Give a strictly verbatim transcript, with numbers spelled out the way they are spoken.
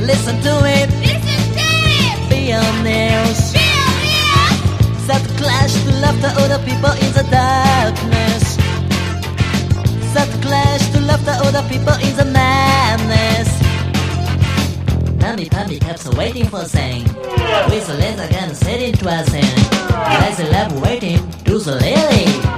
Listen to it. Listen to it. Be on news. Be on news. Set the clash to laughter all the people in the darkness. Set the clash to laughter all the people in the madness. Namby-pamby kept waiting for thing. With the laser gun set into a thing. Lazy lab waiting, do the lily.